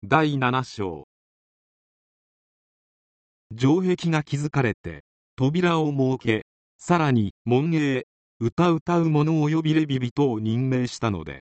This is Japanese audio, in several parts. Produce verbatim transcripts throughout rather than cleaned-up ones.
だいなな章。城壁が築かれて扉を設け、さらに門営、歌歌う者及びレビ人を任命したので、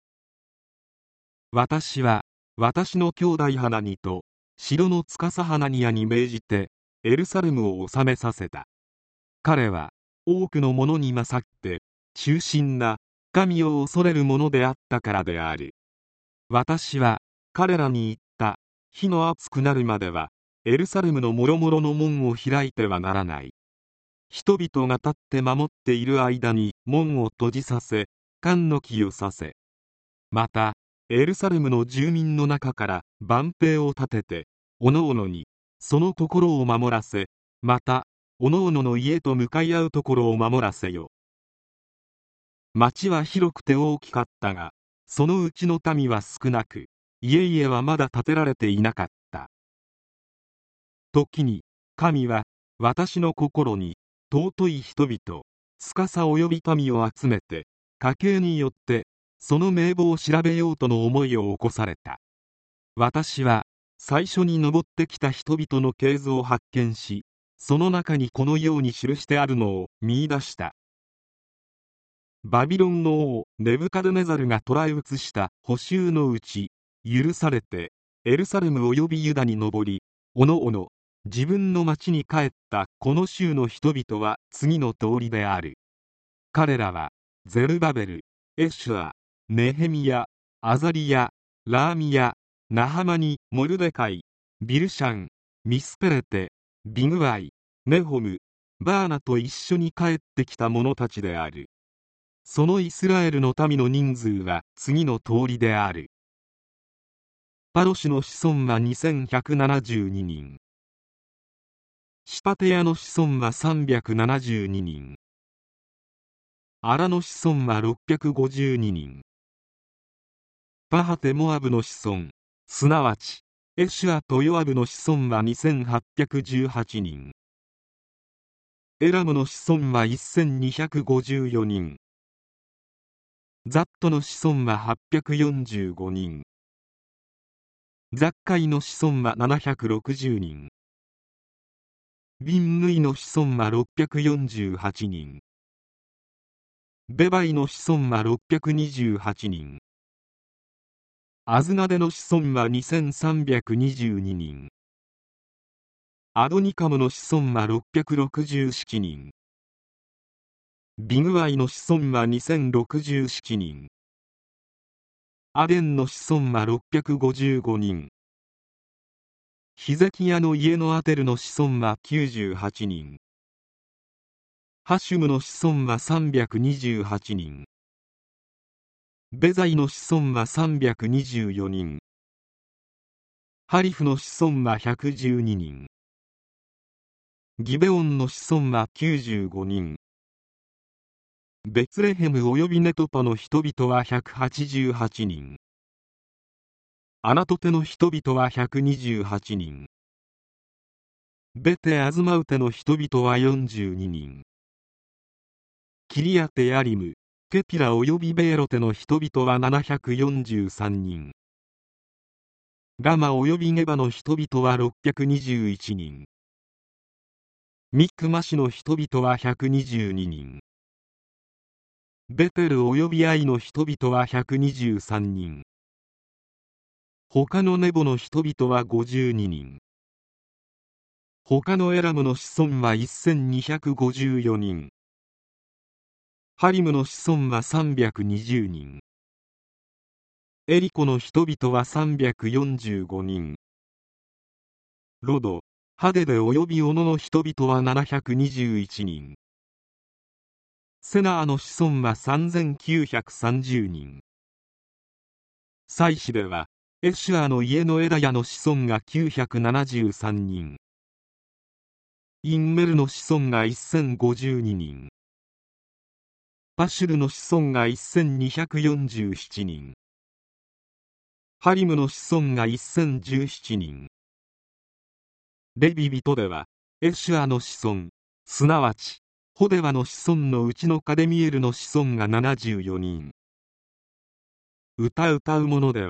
私は私の兄弟ハナニと城の司ハナニヤに命じてエルサレムを治めさせた。彼は多くの者に勝って忠心な神を恐れる者であったからである。私は彼らに言った。日の暑くなるまではエルサレムのもろもろの門を開いてはならない。人々が立って守っている間に門を閉じさせ、栓の木をさせ、またエルサレムの住民の中から番兵を立てて、おのおのにそのところを守らせ、またおのおのの家と向かい合うところを守らせよ。町は広くて大きかったが、そのうちの民は少なく、家々はまだ建てられていなかった。時に神は私の心に尊い人々、司及び民を集めて、家系によってその名簿を調べようとの思いを起こされた。私は最初に登ってきた人々の系図を発見し、その中にこのように記してあるのを見出した。バビロンの王ネブカデネザルが捕らえ移した捕囚のうち、許されてエルサレムおよびユダに登り、おのおの自分の町に帰ったこの州の人々は次の通りである。彼らはゼルバベル、エシュア、ネヘミヤ、アザリヤ、ラーミヤ、ナハマニ、モルデカイ、ビルシャン、ミスペレテ、ビグワイ、ネホム、バーナと一緒に帰ってきた者たちである。そのイスラエルの民の人数は次の通りである。パロシの子孫はにせんひゃくななじゅうににん。シパテヤの子孫はさんびゃくななじゅうににん。アラの子孫はろっぴゃくごじゅうににん。パハテモアブの子孫、すなわちエシュアとヨアブの子孫はにせんはっぴゃくじゅうはちにん。エラムの子孫はせんにひゃくごじゅうよにん。ザットの子孫ははっぴゃくよんじゅうごにん。ザッカイの子孫はななひゃくろくじゅうにん。ビンヌイの子孫はろっぴゃくよんじゅうはちにん。ベバイの子孫はろっぴゃくにじゅうはちにん。アズナデの子孫はにせんさんびゃくにじゅうににん。アドニカムの子孫はろっぴゃくろくじゅうななにん。ビグワイの子孫はにせんろくじゅうななにん。アデンの子孫はろっぴゃくごじゅうごにん。ヒゼキヤの家のアテルの子孫はきゅうじゅうはちにん。ハシュムの子孫はさんびゃくにじゅうはちにん。ベザイの子孫はさんびゃくにじゅうよにん。ハリフの子孫はひゃくじゅうににん。ギベオンの子孫はきゅうじゅうごにん。ベツレヘムおよびネトパの人々はひゃくはちじゅうはちにん。アナトテの人々はひゃくにじゅうはちにん。ベテアズマウテの人々はよんじゅうににん。キリアテヤリム、ケピラおよびベーロテの人々はななひゃくよんじゅうさんにん。ラマおよびゲバの人々はろっぴゃくにじゅういちにん。ミクマシの人々はひゃくにじゅうににん。ベテルおよびアイの人々はひゃくにじゅうさんにん。他のネボの人々はごじゅうににん。他のエラムの子孫はせんにひゃくごじゅうよにん。ハリムの子孫はさんびゃくにじゅうにん。エリコの人々はさんびゃくよんじゅうごにん。ロド、ハデデおよびオノの人々はななひゃくにじゅういちにん。セナーの子孫はさんぜんきゅうひゃくさんじゅうにん。祭司ではエシュアの家のエダヤの子孫がきゅうひゃくななじゅうさんにん。インメルの子孫がせんごじゅうににん。パシュルの子孫がせんにひゃくよんじゅうななにん。ハリムの子孫がせんじゅうななにん。レビ人ではエシュアの子孫、すなわちホデワの子孫のうちのカデミエルの子孫がななじゅうよにん。歌歌う者では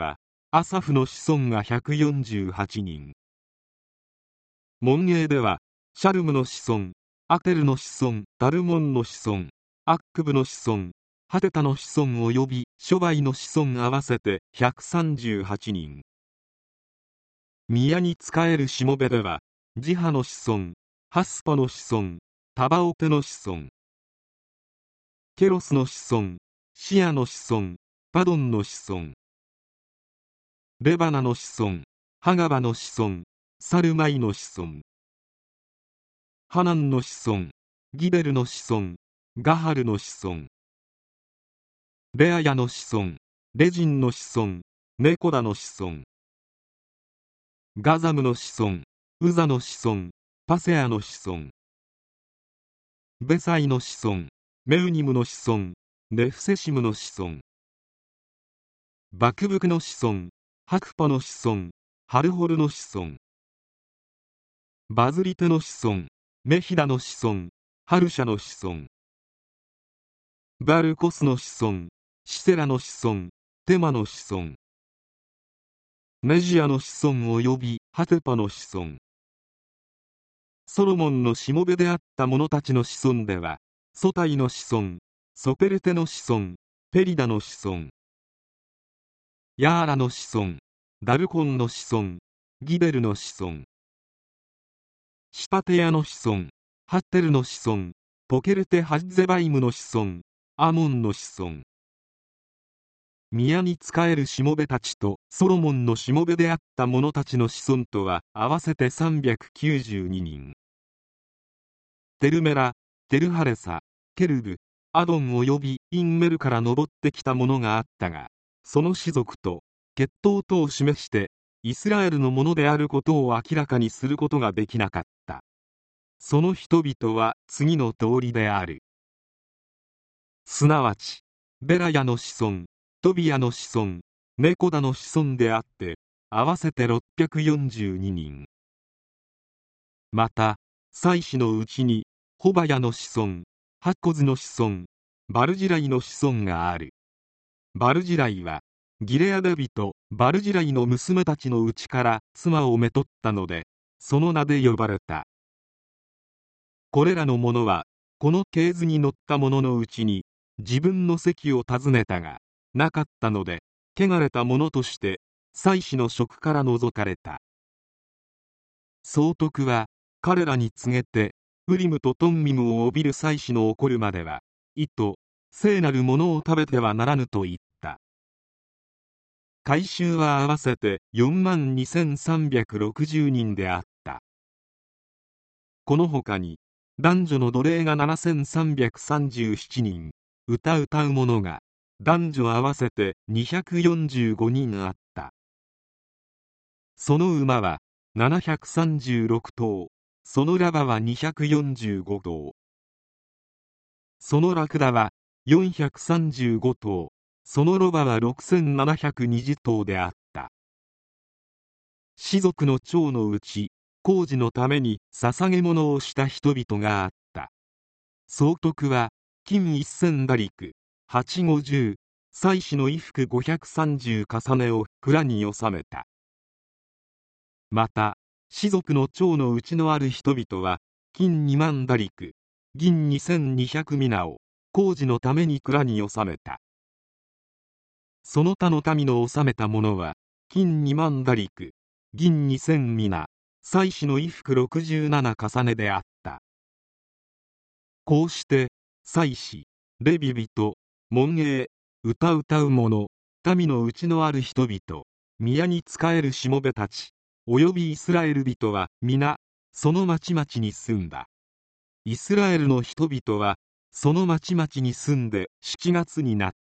アサフの子孫がひゃくよんじゅうはちにん。門営では、シャルムの子孫、アテルの子孫、タルモンの子孫、アックブの子孫、ハテタの子孫及び諸輩の子孫合わせてひゃくさんじゅうはちにん。宮に仕えるしもべでは、ジハの子孫、ハスパの子孫、タバオテの子孫、ケロスの子孫、シアの子孫、パドンの子孫、レバナの子孫、ハガバの子孫、サルマイの子孫、ハナンの子孫、ギベルの子孫、ガハルの子孫、レアヤの子孫、レジンの子孫、ネコダの子孫、ガザムの子孫、ウザの子孫、パセアの子孫、ベサイの子孫、メウニムの子孫、ネフセシムの子孫、バクブクの子孫、ハクパの子孫、ハルホルの子孫、バズリテの子孫、メヒダの子孫、ハルシャの子孫、バルコスの子孫、シセラの子孫、テマの子孫、ネジアの子孫及びハテパの子孫。ソロモンのしもべであった者たちの子孫では、ソタイの子孫、ソペレテの子孫、ペリダの子孫、ヤーラの子孫、ダルコンの子孫、ギベルの子孫、シパテヤの子孫、ハッテルの子孫、ポケルテ・ハッゼバイムの子孫、アモンの子孫。宮に仕えるしもべたちとソロモンのしもべであった者たちの子孫とは合わせてさんびゃくきゅうじゅうににん。テルメラ、テルハレサ、ケルブ、アドン及びインメルから登ってきたものがあったが、その氏族と血統とを示してイスラエルのものであることを明らかにすることができなかった。その人々は次の通りである。すなわちベラヤの子孫、トビアの子孫、ネコダの子孫であって合わせてろっぴゃくよんじゅうににん。また祭司のうちにホバヤの子孫、ハッコズの子孫、バルジライの子孫がある。バルジライはギレアデ人バルジライの娘たちのうちから妻をめとったので、その名で呼ばれた。これらの者はこの系図に載った者のうちに自分の席を訪ねたがなかったので、汚れた者として祭司の職から除かれた。総督は彼らに告げて、ウリムとトンミムを帯びる祭司の起こるまでは意と聖なるものを食べてはならぬと言った。改宗は合わせてよんまんにせんさんびゃくろくじゅうにんであった。この他に男女の奴隷がななせんさんびゃくさんじゅうななにん、歌歌う者が男女合わせてにひゃくよんじゅうごにんあった。その馬はななひゃくさんじゅうろくとう、そのラバはにひゃくよんじゅうごとう、そのラクダはよんひゃくさんじゅうごとう、そのロバはろくせんななひゃくにじゅうとうであった。士族の長のうち工事のために捧げ物をした人々があった。総督は金せんダリク、はちひゃくごじゅう、祭司の衣服ごひゃくさんじゅう重ねを蔵に収めた。また士族の長のうちのある人々は金にまんダリク、銀にせんにひゃくミナを工事のために蔵に収めた。その他の民の収めたものは金にまんダリク、銀にせんミナ、祭司の衣服ろくじゅうなな重ねであった。こうして祭司、レビ人、門営、歌歌う者、民のうちのある人々、宮に仕えるしもべたちおよびイスラエル人は皆その町々に住んだ。イスラエルの人々はその町々に住んでしちがつになっ